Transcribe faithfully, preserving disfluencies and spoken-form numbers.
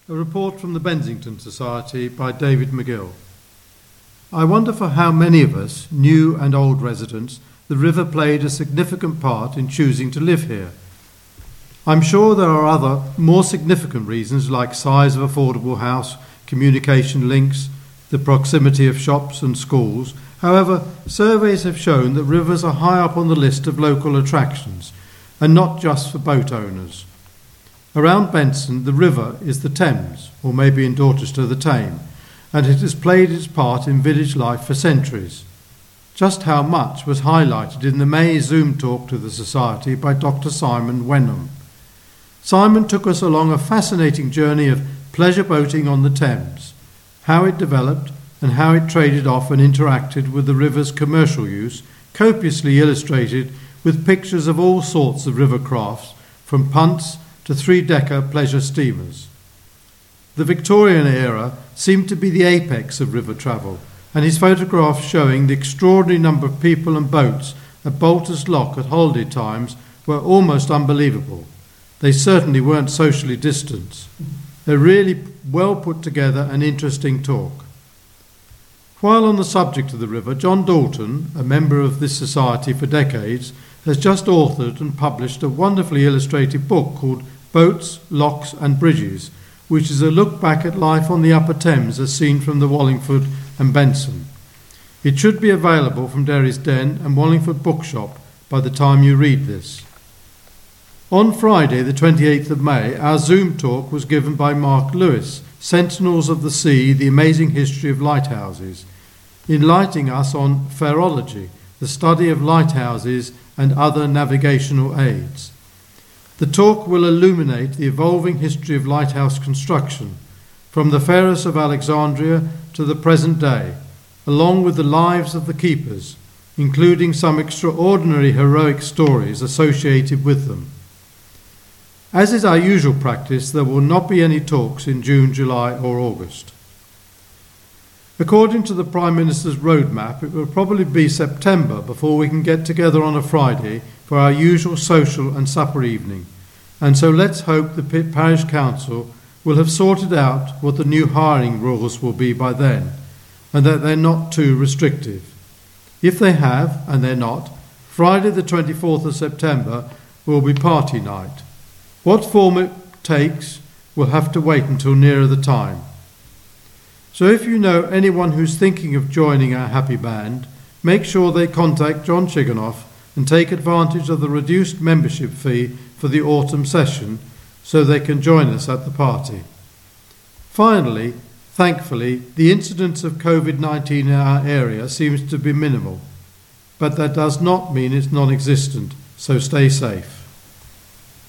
A report from the Bensington Society by David McGill. I wonder for how many of us, new and old residents, the river played a significant part in choosing to live here. I'm sure there are other, more significant reasons like size of affordable house, communication links, the proximity of shops and schools. However, surveys have shown that rivers are high up on the list of local attractions, and not just for boat owners. Around Benson, the river is the Thames, or maybe in Dorchester, the Tame, and it has played its part in village life for centuries. Just how much was highlighted in the May Zoom talk to the Society by Doctor Simon Wenham. Simon took us along a fascinating journey of pleasure boating on the Thames, how it developed and how it traded off and interacted with the river's commercial use, copiously illustrated with pictures of all sorts of river crafts, from punts to three-decker pleasure steamers. The Victorian era seemed to be the apex of river travel, and his photographs showing the extraordinary number of people and boats at Bolter's Lock at holiday times were almost unbelievable. They certainly weren't socially distanced. A really well put together and interesting talk. While on the subject of the river, John Dalton, a member of this society for decades, has just authored and published a wonderfully illustrated book called Boats, Locks and Bridges, which is a look back at life on the Upper Thames as seen from the Wallingford and Benson. It should be available from Derry's Den and Wallingford Bookshop by the time you read this. On Friday, the twenty-eighth of May, our Zoom talk was given by Mark Lewis, Sentinels of the Sea, The Amazing History of Lighthouses, enlightening us on ferrology, the study of lighthouses and other navigational aids. The talk will illuminate the evolving history of lighthouse construction, from the Pharos of Alexandria to the present day, along with the lives of the keepers, including some extraordinary heroic stories associated with them. As is our usual practice, there will not be any talks in June, July or August. According to the Prime Minister's roadmap, it will probably be September before we can get together on a Friday for our usual social and supper evening, and so let's hope the Parish Council will have sorted out what the new hiring rules will be by then, and that they're not too restrictive. If they have, and they're not, Friday the twenty-fourth of September will be party night. What form it takes will have to wait until nearer the time. So if you know anyone who's thinking of joining our happy band, make sure they contact John Chiganoff and take advantage of the reduced membership fee for the autumn session so they can join us at the party. Finally, thankfully, the incidence of COVID nineteen in our area seems to be minimal, but that does not mean it's non-existent, so stay safe.